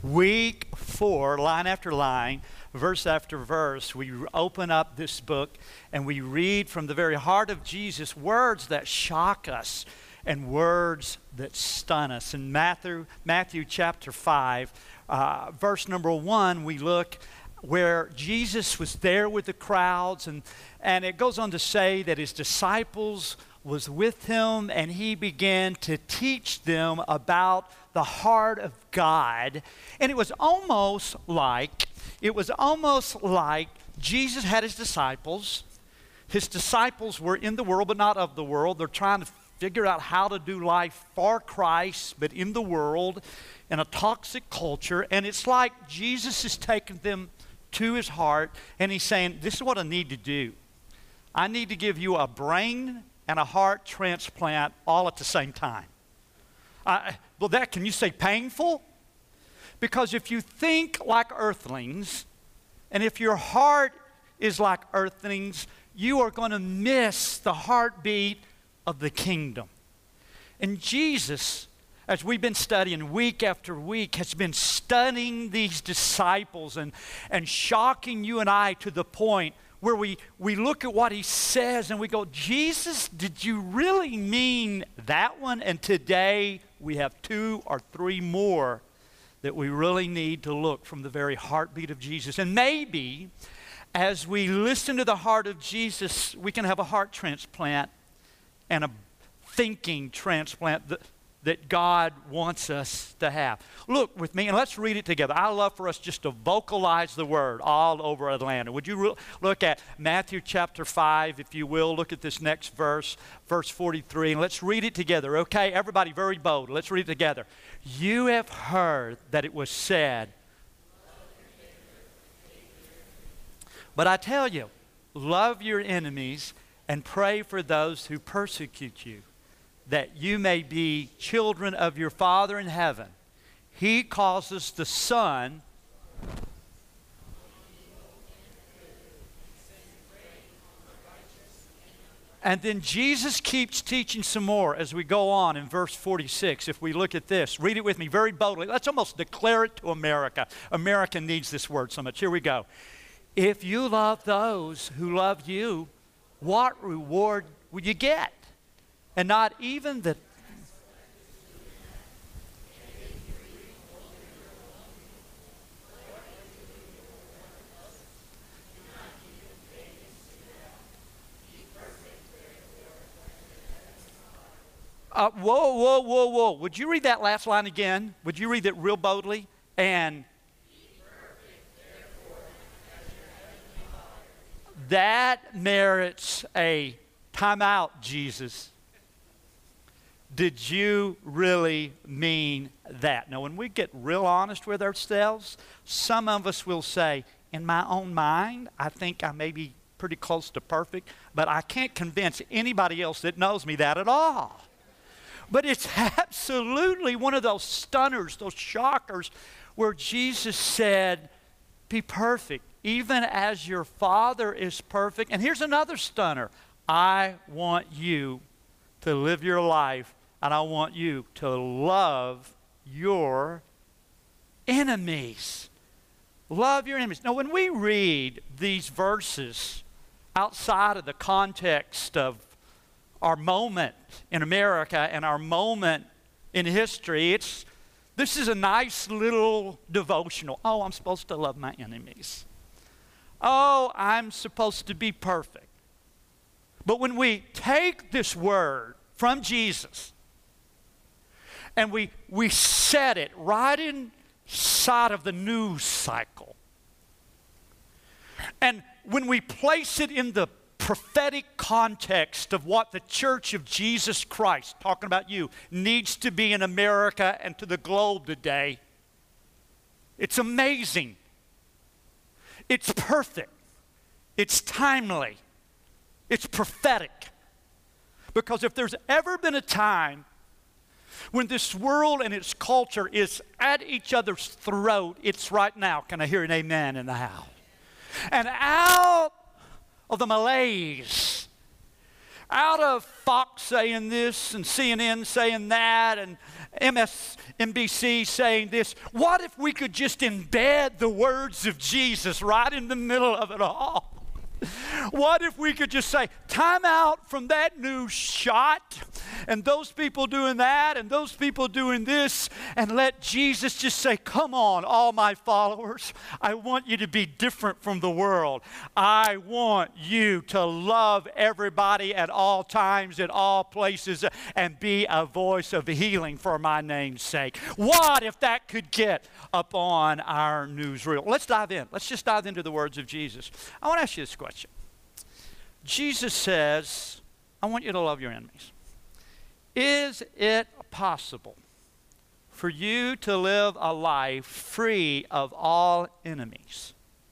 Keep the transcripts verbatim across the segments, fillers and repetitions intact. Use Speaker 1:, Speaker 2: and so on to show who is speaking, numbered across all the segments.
Speaker 1: Week four, line after line, verse after verse, we open up this book and we read from the very heart of Jesus words that shock us and words that stun us. In Matthew, Matthew chapter five, uh, verse number one, we look where Jesus was there with the crowds, and, and it goes on to say that his disciples was with him, and he began to teach them about the heart of God. And it was almost like, it was almost like Jesus had his disciples. His disciples were in the world, but not of the world. They're trying to figure out how to do life for Christ, but in the world, in a toxic culture. And it's like Jesus is taking them to his heart, and he's saying, this is what I need to do. I need to give you a brain and a heart transplant all at the same time. Uh, well, that, can you say painful? Because if you think like earthlings, and if your heart is like earthlings, you are going to miss the heartbeat of the kingdom. And Jesus, as we've been studying week after week, has been studying these disciples and, and shocking you and I to the point where we, we look at what he says and we go, Jesus, did you really mean that one? And today we have two or three more that we really need to look from the very heartbeat of Jesus. And maybe as we listen to the heart of Jesus, we can have a heart transplant and a thinking transplant that, that God wants us to have. Look with me and let's read it together. I love for us just to vocalize the word all over Atlanta. Would you re- look at Matthew chapter five, if you will. Look at this next verse, verse forty-three, and let's read it together, okay? Everybody very bold. Let's read it together. You have heard that it was said, but I tell you, love your enemies and pray for those who persecute you, that you may be children of your Father in heaven. He causes the sun and then Jesus keeps teaching some more as we go on in verse forty-six. If we look at this, read it with me very boldly. Let's almost declare it to America. America needs this word so much. Here we go. If you love those who love you, what reward will you get? And not even the... Uh, whoa, whoa, whoa, whoa. Would you read that last line again? Would you read it real boldly? And that merits a timeout, Jesus. Did you really mean that? Now, when we get real honest with ourselves, some of us will say, in my own mind, I think I may be pretty close to perfect, but I can't convince anybody else that knows me that at all. But it's absolutely one of those stunners, those shockers, where Jesus said, be perfect, even as your Father is perfect. And here's another stunner. I want you to live your life, and I want you to love your enemies. Love your enemies. Now, when we read these verses outside of the context of our moment in America and our moment in history, it's this is a nice little devotional. Oh, I'm supposed to love my enemies. Oh, I'm supposed to be perfect. But when we take this word from Jesus and we, we set it right inside of the news cycle, and when we place it in the prophetic context of what the Church of Jesus Christ, talking about you, needs to be in America and to the globe today, it's amazing. It's perfect. It's timely. It's prophetic. Because if there's ever been a time when this world and its culture is at each other's throat, it's right now. Can I hear an amen in the house? And out of the malaise out of Fox saying this and C N N saying that and M S N B C saying this, what if we could just embed the words of Jesus right in the middle of it all? What if we could just say, time out from that news shot and those people doing that and those people doing this, and let Jesus just say, come on, all my followers, I want you to be different from the world. I want you to love everybody at all times, at all places, and be a voice of healing for my name's sake. What if that could get up on our newsreel? Let's dive in. Let's just dive into the words of Jesus. I want to ask you this question. Jesus says, I want you to love your enemies. Is it possible for you to live a life free of all enemies?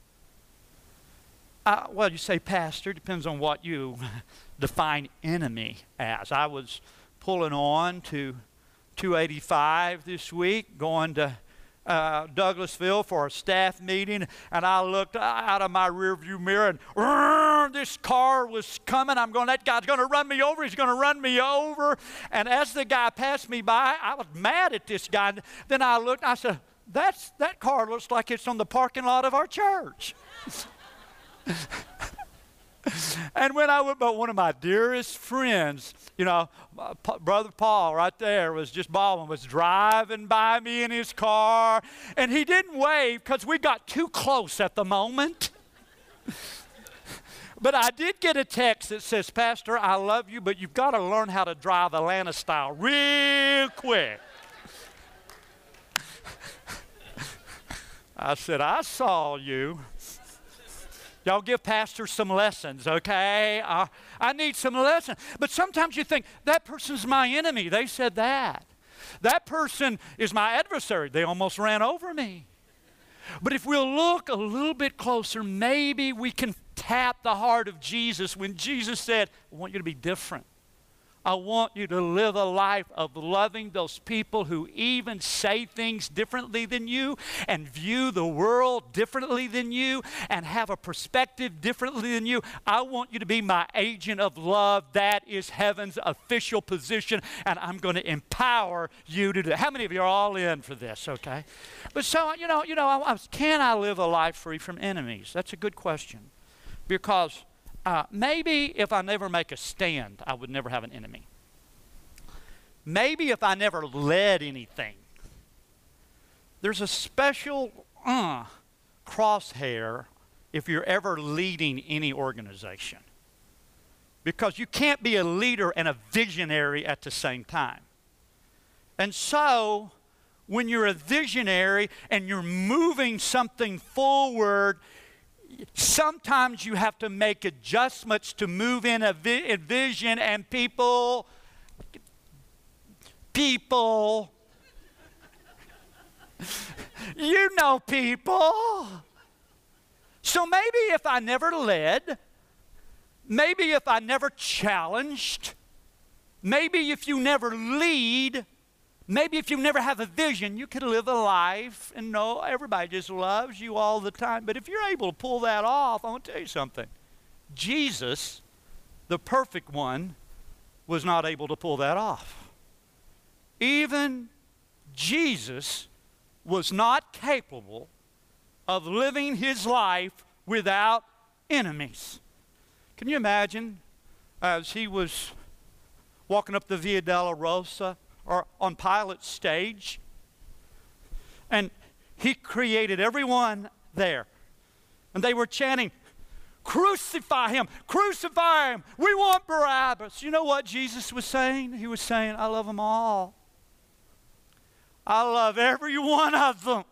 Speaker 1: Uh, well, you say, Pastor, depends on what you define enemy as. I was pulling on to two eighty-five this week, going to Uh, Douglasville for a staff meeting, and I looked out of my rearview mirror, and uh, this car was coming. I'm going, that guy's going to run me over. He's going to run me over. And as the guy passed me by, I was mad at this guy. And then I looked, and I said, That's, that car looks like it's on the parking lot of our church. And when I went, but one of my dearest friends, you know, P- Brother Paul right there was just bawling, was driving by me in his car, and he didn't wave because we got too close at the moment. But I did get a text that says, Pastor, I love you, but you've got to learn how to drive Atlanta style real quick. I said, I saw you. Y'all give pastors some lessons, okay? Uh, I need some lessons. But sometimes you think, that person's my enemy. They said that. That person is my adversary. They almost ran over me. But if we'll look a little bit closer, maybe we can tap the heart of Jesus when Jesus said, I want you to be different. I want you to live a life of loving those people who even say things differently than you and view the world differently than you and have a perspective differently than you. I want you to be my agent of love. That is heaven's official position, and I'm going to empower you to do it. How many of you are all in for this, okay? But so, you know, you know, I, I, can I live a life free from enemies? That's a good question, because Uh, maybe if I never make a stand, I would never have an enemy. Maybe if I never led anything. There's a special uh, crosshair if you're ever leading any organization. Because you can't be a leader and a visionary at the same time. And so, when you're a visionary and you're moving something forward, sometimes you have to make adjustments to move in a, vi- a vision, and people, people, you know people. So maybe if I never led, maybe if I never challenged, maybe if you never lead, maybe if you never have a vision, you could live a life and know everybody just loves you all the time. But if you're able to pull that off, I want to tell you something. Jesus, the perfect one, was not able to pull that off. Even Jesus was not capable of living his life without enemies. Can you imagine as he was walking up the Via Dolorosa, or on Pilate's stage, and he created everyone there, and they were chanting, crucify him, crucify him, we want Barabbas. You know what Jesus was saying? He was saying, I love them all. I love every one of them.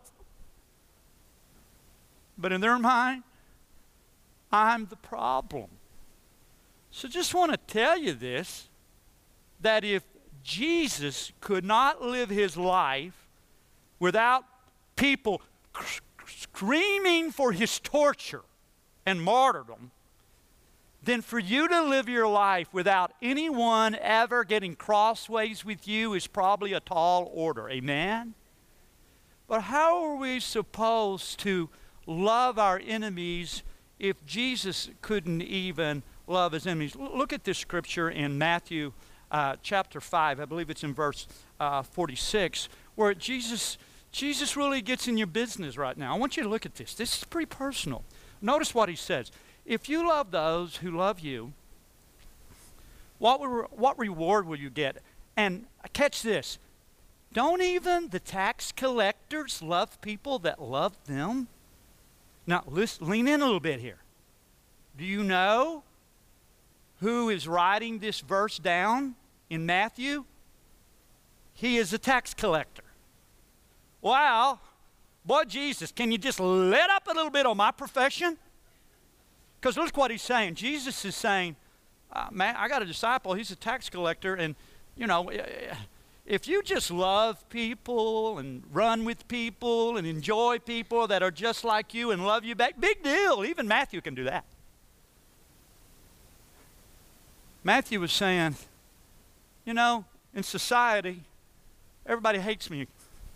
Speaker 1: But in their mind, I'm the problem. So just want to tell you this, that if Jesus could not live his life without people screaming for his torture and martyrdom, then for you to live your life without anyone ever getting crossways with you is probably a tall order. Amen? But how are we supposed to love our enemies if Jesus couldn't even love his enemies. L- look at this scripture in Matthew uh, chapter five. I believe it's in verse uh, forty-six, where Jesus, Jesus really gets in your business right now. I want you to look at this. This is pretty personal. Notice what he says. If you love those who love you, what, re- what reward will you get? And catch this. Don't even the tax collectors love people that love them? Now, listen, lean in a little bit here. Do you know who is writing this verse down in Matthew? He is a tax collector. Wow. Boy, Jesus, can you just let up a little bit on my profession? Because look what he's saying. Jesus is saying, uh, man, I got a disciple. He's a tax collector. And, you know, if you just love people and run with people and enjoy people that are just like you and love you back, big deal. Even Matthew can do that. Matthew was saying, you know, in society, everybody hates me.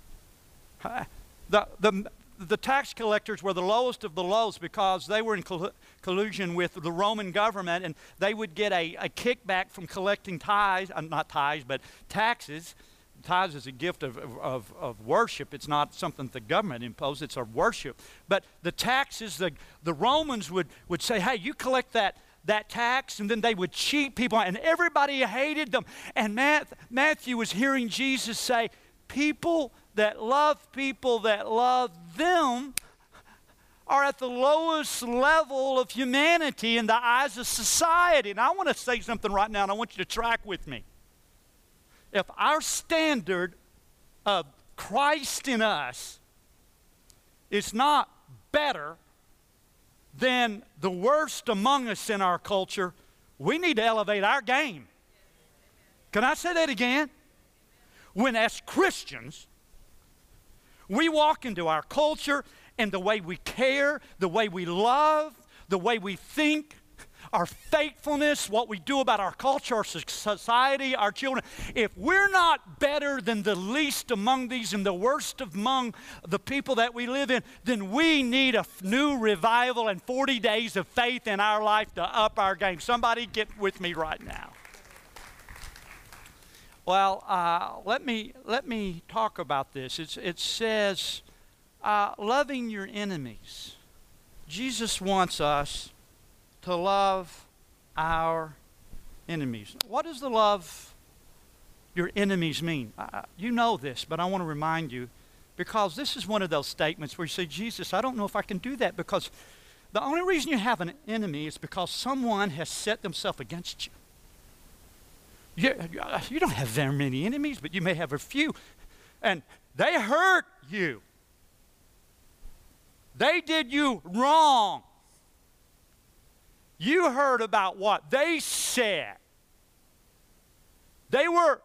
Speaker 1: The, the, the tax collectors were the lowest of the lows because they were in coll- collusion with the Roman government, and they would get a, a kickback from collecting tithes, uh, not tithes, but taxes. Tithes is a gift of, of, of worship. It's not something the government imposed. It's our worship. But the taxes, the, the Romans would, would say, hey, you collect that that tax, and then they would cheat people, and everybody hated them. And Matt, Matthew was hearing Jesus say, people that love people that love them are at the lowest level of humanity in the eyes of society. And I want to say something right now, and I want you to track with me. If our standard of Christ in us is not better than the worst among us in our culture, we need to elevate our game. Can I say that again? When as Christians, we walk into our culture and the way we care, the way we love, the way we think, our faithfulness, what we do about our culture, our society, our children. If we're not better than the least among these and the worst among the people that we live in, then we need a new revival and forty days of faith in our life to up our game. Somebody get with me right now. Well, uh, let me let me talk about this. It's, it says, uh, loving your enemies. Jesus wants us to love our enemies. What does the love your enemies mean? Uh, you know this, but I want to remind you, because this is one of those statements where you say, Jesus, I don't know if I can do that, because the only reason you have an enemy is because someone has set themselves against you. You, you don't have very many enemies, but you may have a few, and they hurt you. They did you wrong. You heard about what they said. They were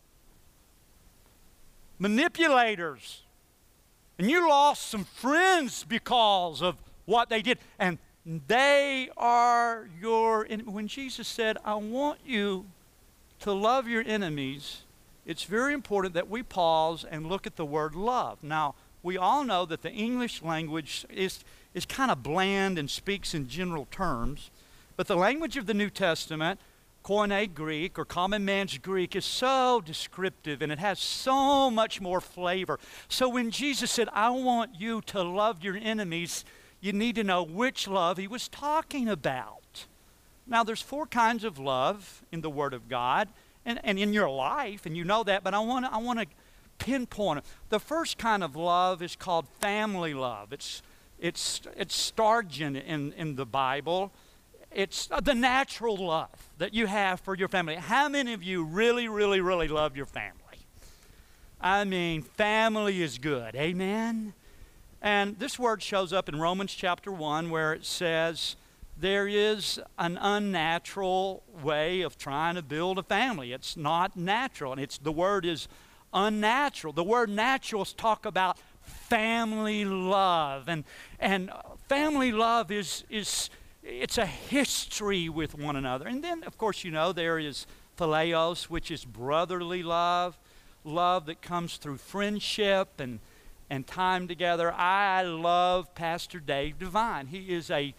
Speaker 1: manipulators. And you lost some friends because of what they did. And they are your enemies. When Jesus said, I want you to love your enemies, it's very important that we pause and look at the word love. Now, we all know that the English language is, is kind of bland and speaks in general terms. But the language of the New Testament, Koine Greek or common man's Greek, is so descriptive and it has so much more flavor. So when Jesus said, I want you to love your enemies, you need to know which love he was talking about. Now, there's four kinds of love in the Word of God and, and in your life, and you know that, but I want to I want to pinpoint it. The first kind of love is called family love. It's, it's, it's Stargin in, in the Bible. It's the natural love that you have for your family. How many of you really, really, really love your family? I mean, family is good. Amen? And this word shows up in Romans chapter one where it says there is an unnatural way of trying to build a family. It's not natural. And it's the word is unnatural. The word natural is talk about family love. And, and family love is... is it's a history with one another. And then, of course, you know, there is phileos, which is brotherly love, love that comes through friendship and, and time together. I love Pastor Dave Devine. He is a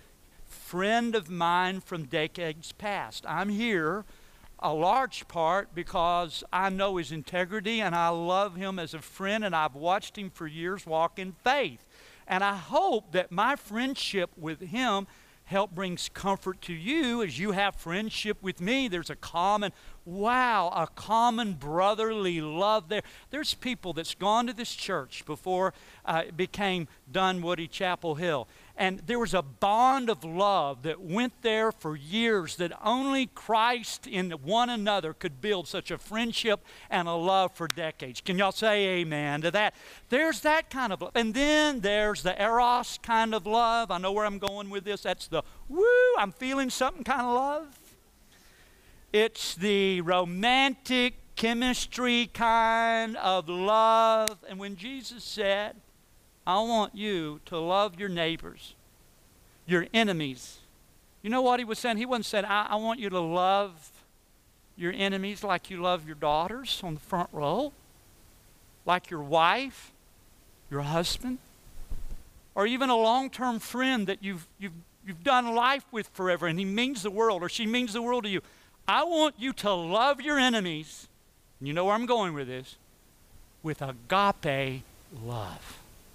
Speaker 1: friend of mine from decades past. I'm here a large part because I know his integrity and I love him as a friend, and I've watched him for years walk in faith. And I hope that my friendship with him help brings comfort to you as you have friendship with me. There's a common, wow, a common brotherly love there. There's people that's gone to this church before uh, it became Dunwoody Chapel Hill. And there was a bond of love that went there for years that only Christ in one another could build such a friendship and a love for decades. Can y'all say amen to that? There's that kind of love. And then there's the eros kind of love. I know where I'm going with this. That's the woo, I'm feeling something kind of love. It's the romantic chemistry kind of love. And when Jesus said, I want you to love your neighbors, your enemies. You know what he was saying? He wasn't saying, I, I want you to love your enemies like you love your daughters on the front row, like your wife, your husband, or even a long-term friend that you've, you've, you've done life with forever and he means the world or she means the world to you. I want you to love your enemies, and you know where I'm going with this, with agape love.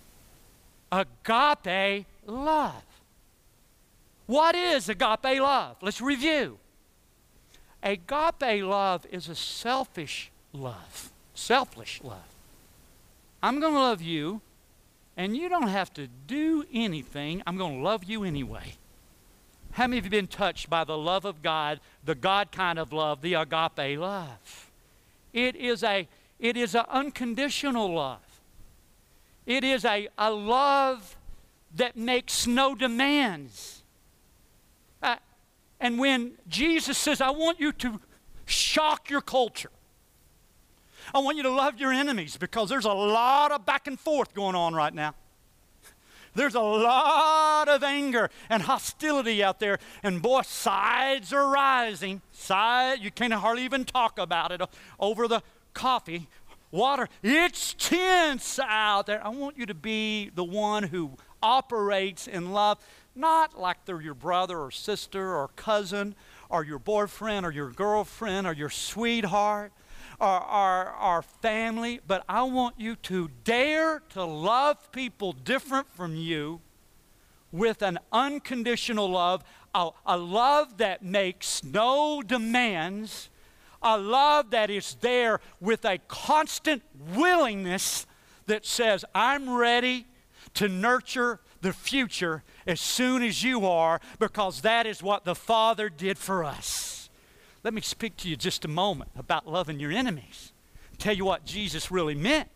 Speaker 1: Agape love. What is agape love? Let's review. Agape love is a selfish love. Selfish love. I'm going to love you, and you don't have to do anything. I'm going to love you anyway. How many of you have been touched by the love of God, the God kind of love, the agape love? It is a, it is an unconditional love. It is a, a love that makes no demands. Uh, and when Jesus says, I want you to shock your culture. I want you to love your enemies, because there's a lot of back and forth going on right now. There's a lot of anger and hostility out there, and boy, sides are rising. Side, you can't hardly even talk about it over the coffee. Water, it's tense out there. I want you to be the one who operates in love, not like they're your brother or sister or cousin or your boyfriend or your girlfriend or your sweetheart or our, our family, but I want you to dare to love people different from you with an unconditional love, a, a love that makes no demands, a love that is there with a constant willingness that says, I'm ready to nurture the future as soon as you are, because that is what the Father did for us. Let me speak to you just a moment about loving your enemies. Tell you what Jesus really meant.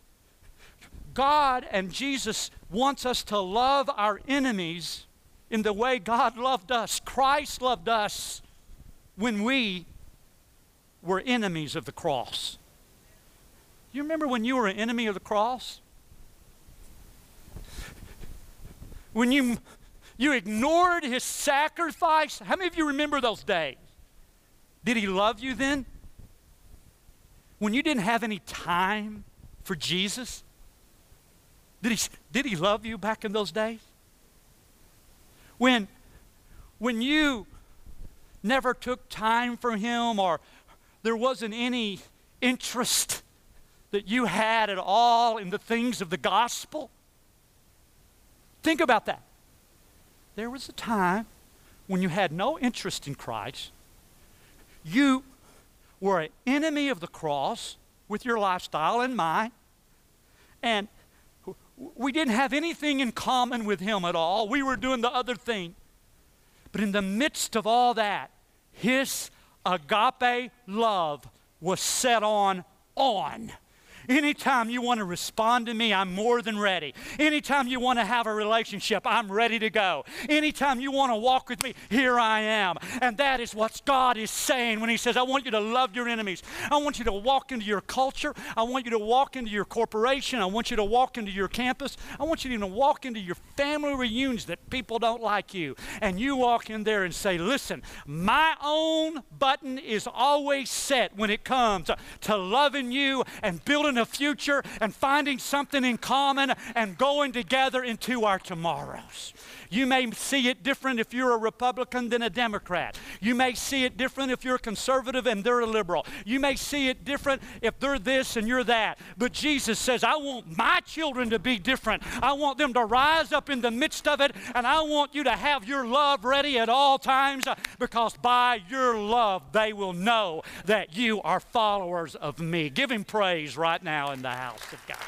Speaker 1: God and Jesus wants us to love our enemies in the way God loved us. Christ loved us when we were enemies of the cross. You remember when you were an enemy of the cross? When you, you ignored his sacrifice? How many of you remember those days? Did he love you then? When you didn't have any time for Jesus? Did he, did he love you back in those days? When, when you never took time for him, or there wasn't any interest that you had at all in the things of the gospel? Think about that. There was a time when you had no interest in Christ. You were an enemy of the cross with your lifestyle and mine, and we didn't have anything in common with him at all. We were doing the other thing. But in the midst of all that, his agape love was set on on. Anytime you want to respond to me, I'm more than ready. Anytime you want to have a relationship, I'm ready to go. Anytime you want to walk with me, here I am. And that is what God is saying when he says, I want you to love your enemies. I want you to walk into your culture. I want you to walk into your corporation. I want you to walk into your campus. I want you to even walk into your family reunions that people don't like you. And you walk in there and say, listen, my own button is always set when it comes to, to loving you and building building a future and finding something in common and going together into our tomorrows. You may see it different if you're a Republican than a Democrat. You may see it different if you're a conservative and they're a liberal. You may see it different if they're this and you're that. But Jesus says, I want my children to be different. I want them to rise up in the midst of it, and I want you to have your love ready at all times, because by your love they will know that you are followers of me. Give him praise right now in the house of God.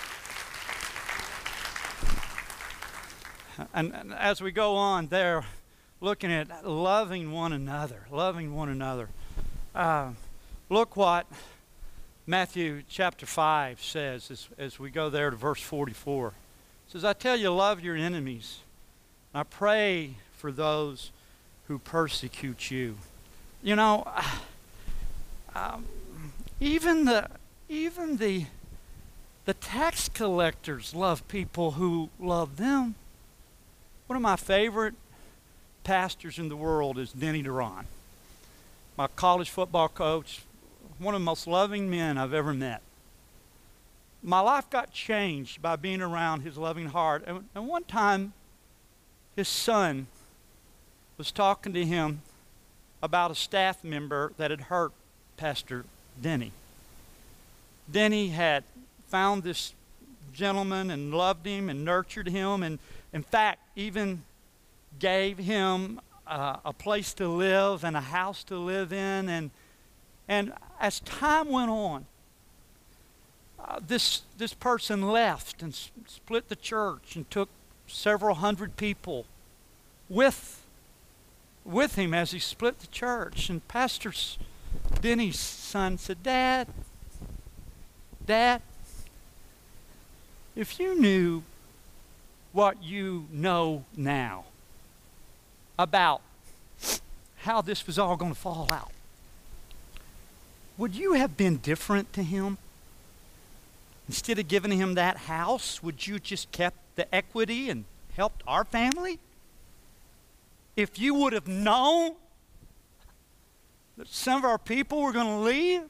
Speaker 1: And, and as we go on there, looking at loving one another, loving one another. Uh, look what Matthew chapter five says as, as we go there to verse forty-four. It says, I tell you, love your enemies. I pray for those who persecute you. You know, um, even the even the the tax collectors love people who love them. One of my favorite pastors in the world is Denny Duran, my college football coach, one of the most loving men I've ever met. My life got changed by being around his loving heart. And, and one time, his son was talking to him about a staff member that had hurt Pastor Denny. Denny had found this gentleman and loved him and nurtured him, and in fact, even gave him uh, a place to live and a house to live in. And and as time went on, uh, this this person left and s- split the church and took several hundred people with with him as he split the church. And Pastor Denny's son said, Dad, Dad, if you knew what you know now about how this was all going to fall out, would you have been different to him? Instead of giving him that house, would you just kept the equity and helped our family? If you would have known that some of our people were going to leave?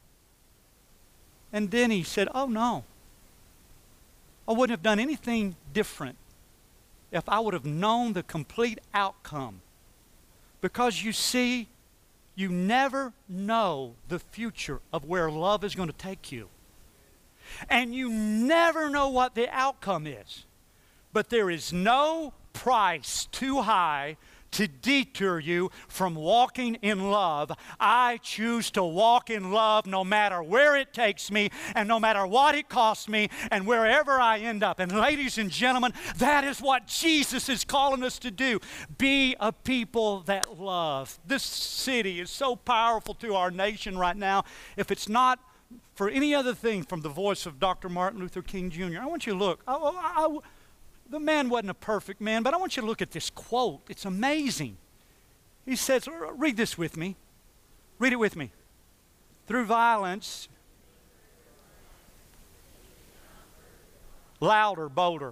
Speaker 1: And then he said, oh no, I wouldn't have done anything different if I would have known the complete outcome. Because you see, you never know the future of where love is going to take you. And you never know what the outcome is. But there is no price too high to deter you from walking in love. I choose to walk in love no matter where it takes me and no matter what it costs me and wherever I end up. And ladies and gentlemen, that is what Jesus is calling us to do. Be a people that love. This city is so powerful to our nation right now. If it's not for any other thing from the voice of Doctor Martin Luther King Junior, I want you to look. I, I, I, The man wasn't a perfect man, but I want you to look at this quote. It's amazing. He says, read this with me. Read it with me. Through violence, louder, bolder.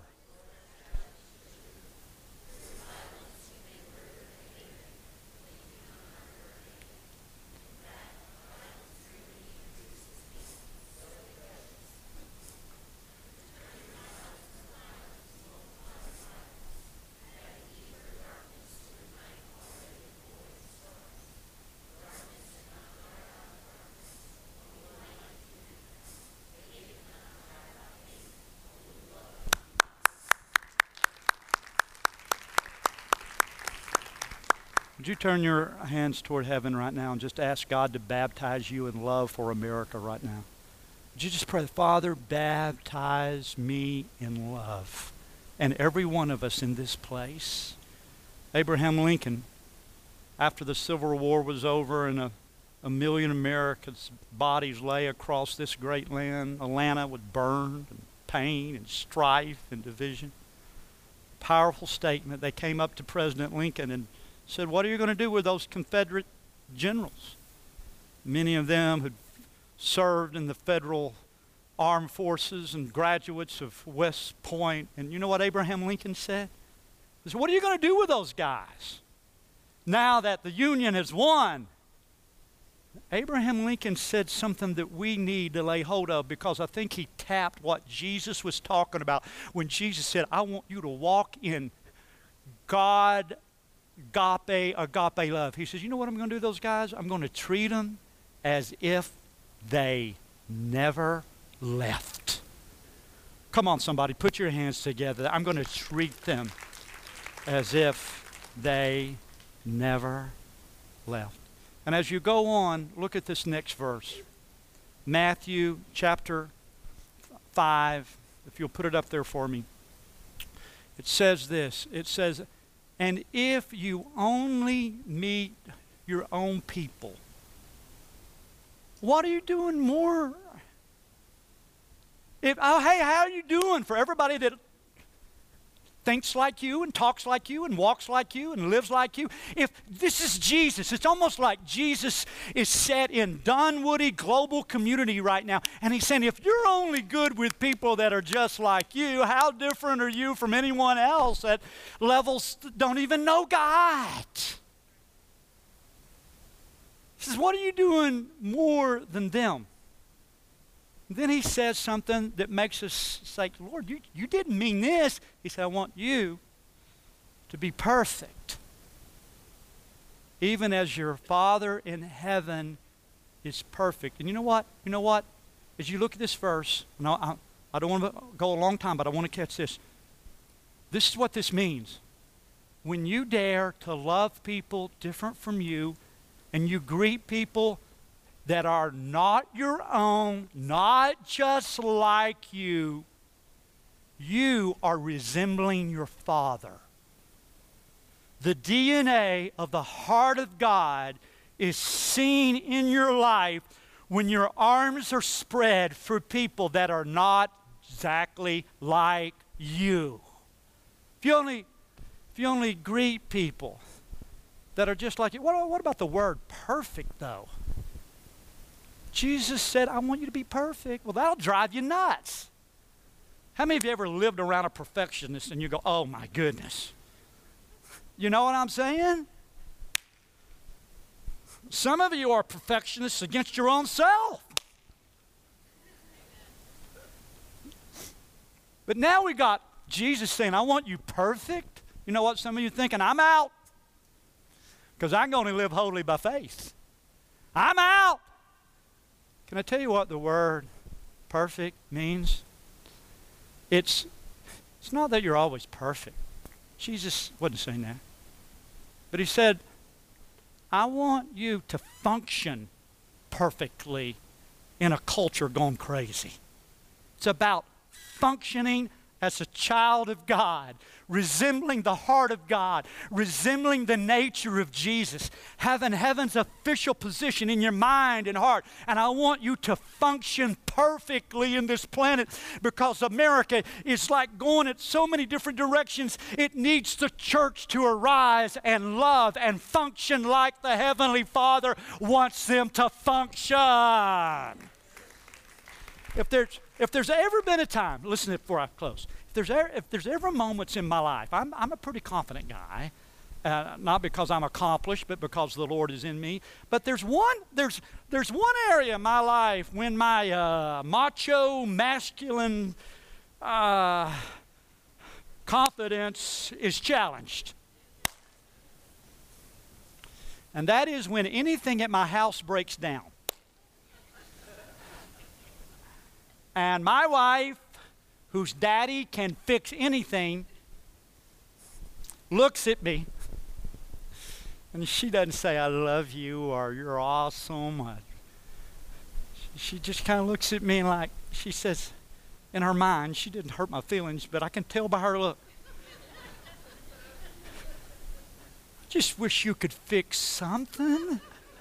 Speaker 1: Would you turn your hands toward heaven right now and just ask God to baptize you in love for America right now? Would you just pray, Father, baptize me in love, and every one of us in this place. Abraham Lincoln, after the Civil War was over and a, a million Americans' bodies lay across this great land, Atlanta was burned, and pain and strife and division. Powerful statement. They came up to President Lincoln and said, what are you going to do with those Confederate generals? Many of them had served in the federal armed forces and graduates of West Point. And you know what Abraham Lincoln said? He said, what are you going to do with those guys? Now that the Union has won, Abraham Lincoln said something that we need to lay hold of, because I think he tapped what Jesus was talking about when Jesus said, I want you to walk in God, agape, agape love. He says, you know what I'm going to do to those guys? I'm going to treat them as if they never left. Come on, somebody, put your hands together. I'm going to treat them as if they never left. And as you go on, look at this next verse. Matthew chapter five, if you'll put it up there for me. It says this. It says, and if you only meet your own people, what are you doing more? If, oh, hey, how are you doing? For everybody that thinks like you and talks like you and walks like you and lives like you. If this is Jesus, it's almost like Jesus is set in Dunwoody global community right now. And he's saying, if you're only good with people that are just like you, how different are you from anyone else at levels that don't even know God? He says, what are you doing more than them? Then he says something that makes us say, Lord, you, you didn't mean this. He said, I want you to be perfect, even as your Father in heaven is perfect. And you know what? You know what? As you look at this verse, no, I, I don't want to go a long time, but I want to catch this. This is what this means. When you dare to love people different from you, and you greet people that are not your own, not just like you, you are resembling your Father. The D N A of the heart of God is seen in your life when your arms are spread for people that are not exactly like you. If you only, if you only greet people that are just like you, what, what about the word perfect, though? Jesus said, I want you to be perfect. Well, that'll drive you nuts. How many of you ever lived around a perfectionist and you go, oh my goodness? You know what I'm saying? Some of you are perfectionists against your own self. But now we got Jesus saying, I want you perfect. You know what some of you are thinking? I'm out. Because I'm going to live wholly by faith. I'm out. Can I tell you what the word perfect means? It's, it's not that you're always perfect. Jesus wasn't saying that. But he said, I want you to function perfectly in a culture gone crazy. It's about functioning as a child of God, resembling the heart of God, resembling the nature of Jesus, having heaven's official position in your mind and heart. And I want you to function perfectly in this planet, because America is like going at so many different directions. It needs the church to arise and love and function like the Heavenly Father wants them to function. If there's If there's ever been a time, listen before I close, if there's ever, if there's ever moments in my life, I'm, I'm a pretty confident guy, uh, not because I'm accomplished, but because the Lord is in me. But there's one, there's, there's one area in my life when my uh, macho, masculine uh, confidence is challenged. And that is when anything at my house breaks down. And my wife, whose daddy can fix anything, looks at me, and she doesn't say, I love you, or you're awesome. Or she just kind of looks at me like, she says, in her mind, she didn't hurt my feelings, but I can tell by her look. I just wish you could fix something.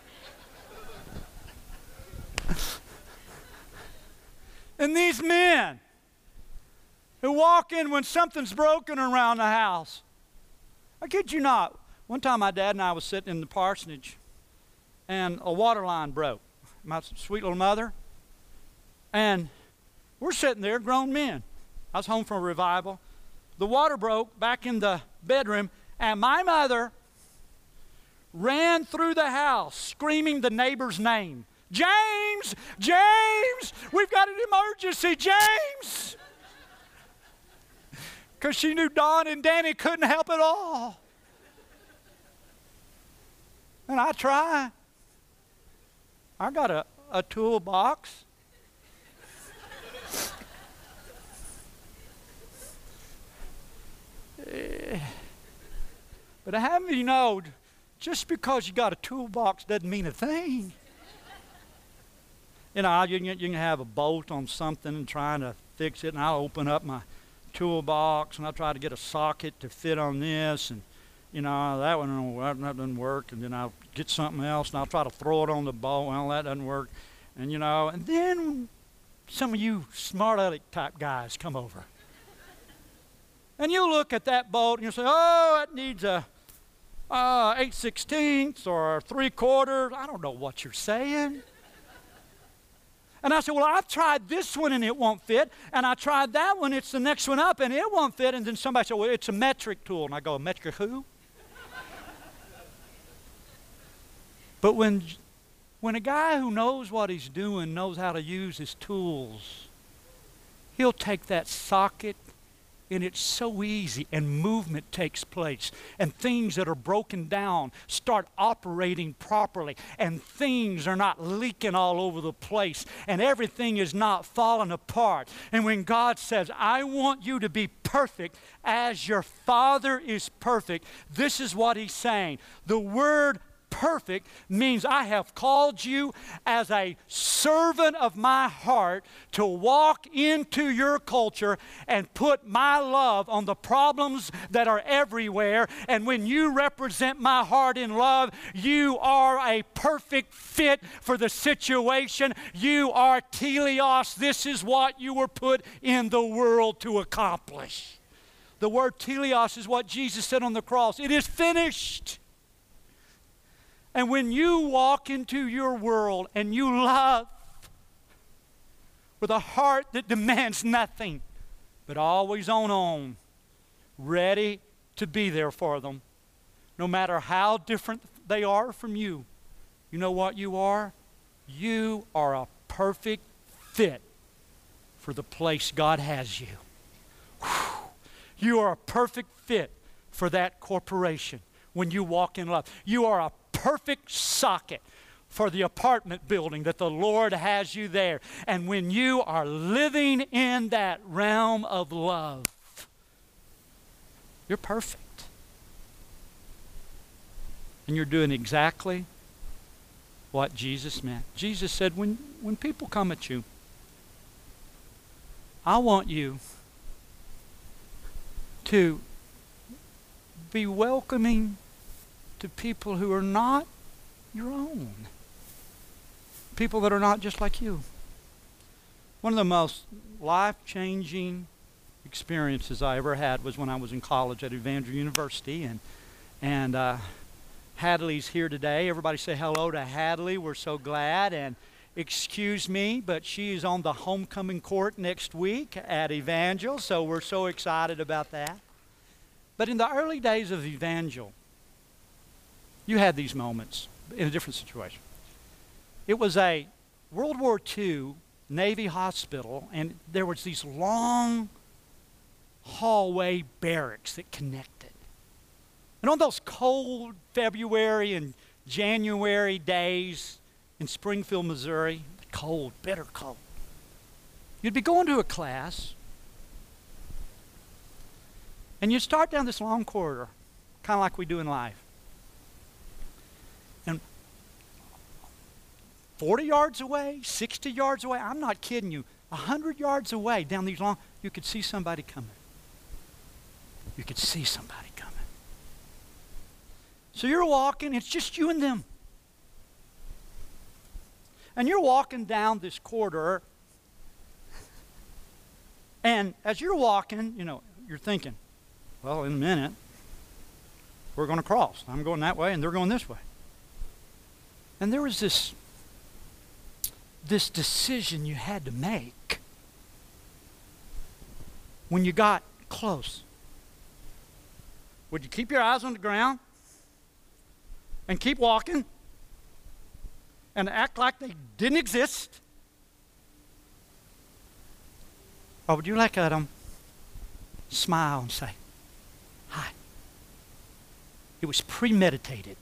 Speaker 1: And these men who walk in when something's broken around the house. I kid you not. One time my dad and I was sitting in the parsonage and a water line broke. My sweet little mother. And we're sitting there, grown men. I was home from a revival. The water broke back in the bedroom, and my mother ran through the house screaming the neighbor's name. James! James! We've got an emergency, James! Because she knew Don and Danny couldn't help at all. And I try. I got a, a toolbox. But I have you know, just because you got a toolbox doesn't mean a thing. You know, you can, you can have a bolt on something and trying to fix it, and I'll open up my toolbox and I'll try to get a socket to fit on this, and you know, that one that doesn't work, and then I'll get something else and I'll try to throw it on the bolt. Well, that doesn't work. And you know, and then some of you smart aleck type guys come over. And you look at that bolt and you say, oh, it needs a uh, eight sixteenths or three quarters. I don't know what you're saying. And I said, well, I've tried this one and it won't fit. And I tried that one, it's the next one up and it won't fit. And then somebody said, well, it's a metric tool. And I go, a metric who? But when, when a guy who knows what he's doing knows how to use his tools, he'll take that socket, and it's so easy, and movement takes place, and things that are broken down start operating properly, and things are not leaking all over the place, and everything is not falling apart. And when God says, I want you to be perfect as your Father is perfect, this is what he's saying. The word perfect means I have called you as a servant of my heart to walk into your culture and put my love on the problems that are everywhere. And when you represent my heart in love, you are a perfect fit for the situation. You are teleos. This is what you were put in the world to accomplish. The word teleos is what Jesus said on the cross. It is finished. And when you walk into your world and you love with a heart that demands nothing, but always on on, ready to be there for them, no matter how different they are from you, you know what you are? You are a perfect fit for the place God has you. Whew. You are a perfect fit for that corporation when you walk in love. You are a perfect socket for the apartment building that the Lord has you there. And when you are living in that realm of love, you're perfect. And you're doing exactly what Jesus meant. Jesus said, when, when people come at you, I want you to be welcoming to people who are not your own. People that are not just like you. One of the most life-changing experiences I ever had was when I was in college at Evangel University, and and uh, Hadley's here today. Everybody say hello to Hadley. We're so glad. And excuse me, but she is on the homecoming court next week at Evangel, so we're so excited about that. But in the early days of Evangel, you had these moments in a different situation. It was a World War Two Navy hospital, and there was these long hallway barracks that connected. And on those cold February and January days in Springfield, Missouri, cold, bitter cold, you'd be going to a class, and you'd start down this long corridor, kind of like we do in life. And forty yards away, sixty yards away, I'm not kidding you, one hundred yards away down these long, you could see somebody coming. You could see somebody coming. So you're walking, it's just you and them. And you're walking down this corridor, and as you're walking, you know, you're thinking, well, in a minute, we're going to cross. I'm going that way, and they're going this way. And there was this, this decision you had to make when you got close. Would you keep your eyes on the ground? and keep walking and act like they didn't exist? Or would you look at them, smile, and say, hi? It was premeditated.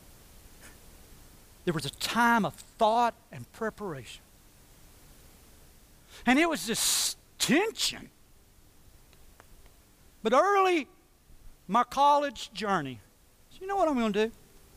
Speaker 1: There was a time of thought and preparation. And it was this tension. But early my college journey, so you know what I'm going to do?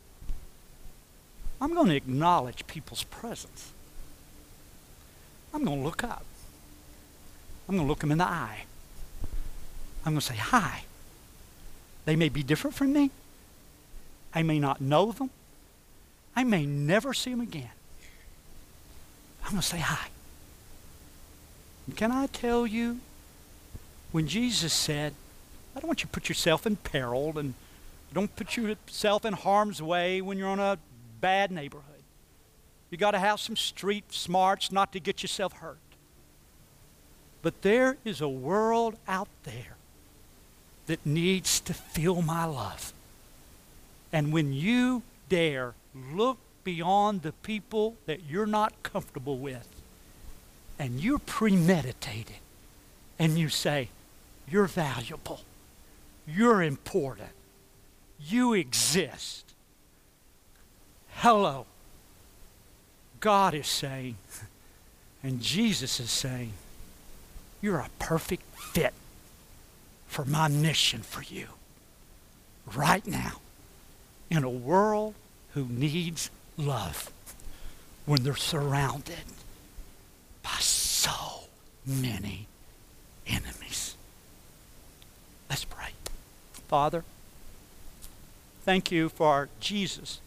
Speaker 1: I'm going to acknowledge people's presence. I'm going to look up. I'm going to look them in the eye. I'm going to say, hi. They may be different from me. I may not know them. I may never see them again. I'm going to say hi. And can I tell you, when Jesus said, I don't want you to put yourself in peril, and don't put yourself in harm's way when you're on a bad neighborhood. You got to have some street smarts not to get yourself hurt. But there is a world out there that needs to feel my love. And when you dare look beyond the people that you're not comfortable with, and you're premeditated, and you say, you're valuable, you're important, you exist. Hello. God is saying, and Jesus is saying, you're a perfect fit for my mission for you right now in a world who needs love when they're surrounded by so many enemies. Let's pray. Father, thank you for Jesus.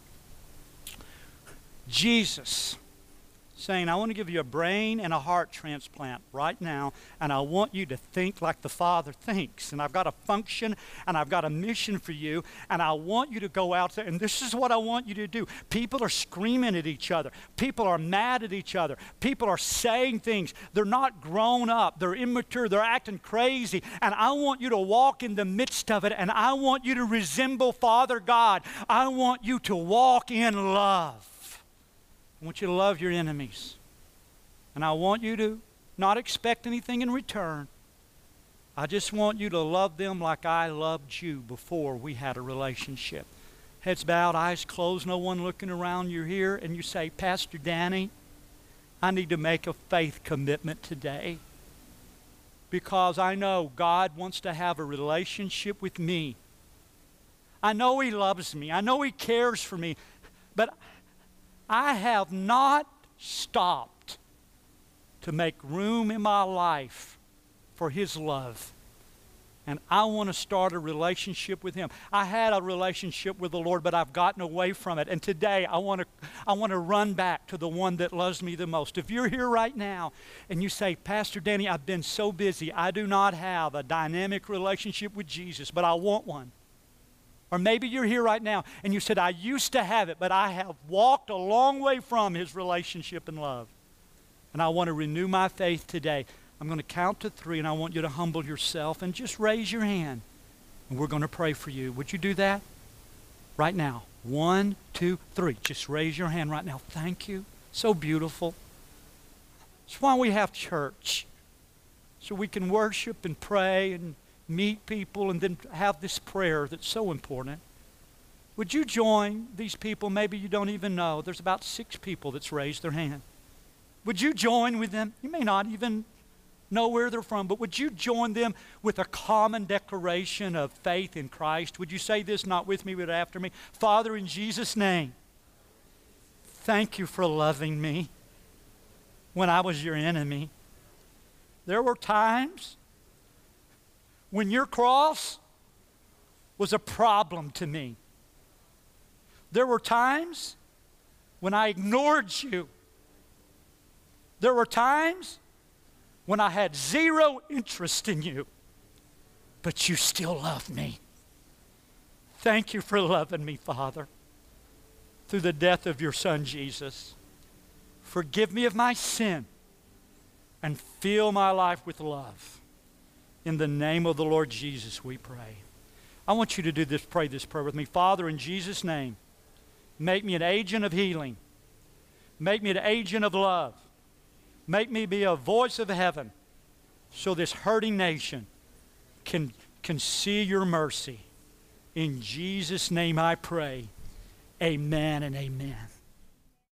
Speaker 1: Jesus saying, I want to give you a brain and a heart transplant right now, and I want you to think like the Father thinks. And I've got a function, and I've got a mission for you, and I want you to go out there, and this is what I want you to do. People are screaming at each other. People are mad at each other. People are saying things. They're not grown up. They're immature. They're acting crazy. And I want you to walk in the midst of it, and I want you to resemble Father God. I want you to walk in love. I want you to love your enemies. And I want you to not expect anything in return. I just want you to love them like I loved you before we had a relationship. Heads bowed, eyes closed, no one looking around. You're here and you say, Pastor Danny, I need to make a faith commitment today, because I know God wants to have a relationship with me. I know He loves me. I know He cares for me. But I have not stopped to make room in my life for His love. And I want to start a relationship with Him. I had a relationship with the Lord, but I've gotten away from it. And today I want to I want to run back to the one that loves me the most. If you're here right now and you say, Pastor Danny, I've been so busy, I do not have a dynamic relationship with Jesus, but I want one. Or maybe you're here right now and you said, I used to have it, but I have walked a long way from His relationship and love. And I want to renew my faith today. I'm going to count to three, and I want you to humble yourself and just raise your hand. And we're going to pray for you. Would you do that? Right now. One, two, three. Just raise your hand right now. Thank you. So beautiful. That's why we have church. So we can worship and pray and meet people and then have this prayer that's so important. Would you join these people? Maybe you don't even know. There's about six people that's raised their hand. Would you join with them? You may not even know where they're from, but would you join them with a common declaration of faith in Christ? Would you say this, not with me, but after me? Father, in Jesus' name, thank you for loving me when I was your enemy. There were times when your cross was a problem to me. There were times when I ignored you. There were times when I had zero interest in you, but you still loved me. Thank you for loving me, Father, through the death of your Son, Jesus. Forgive me of my sin and fill my life with love. In the name of the Lord Jesus, we pray. I want you to do this, pray this prayer with me. Father, in Jesus' name, Make me an agent of healing. Make me an agent of love. Make me be a voice of heaven so this hurting nation can, can see your mercy. In Jesus' name I pray. Amen and amen.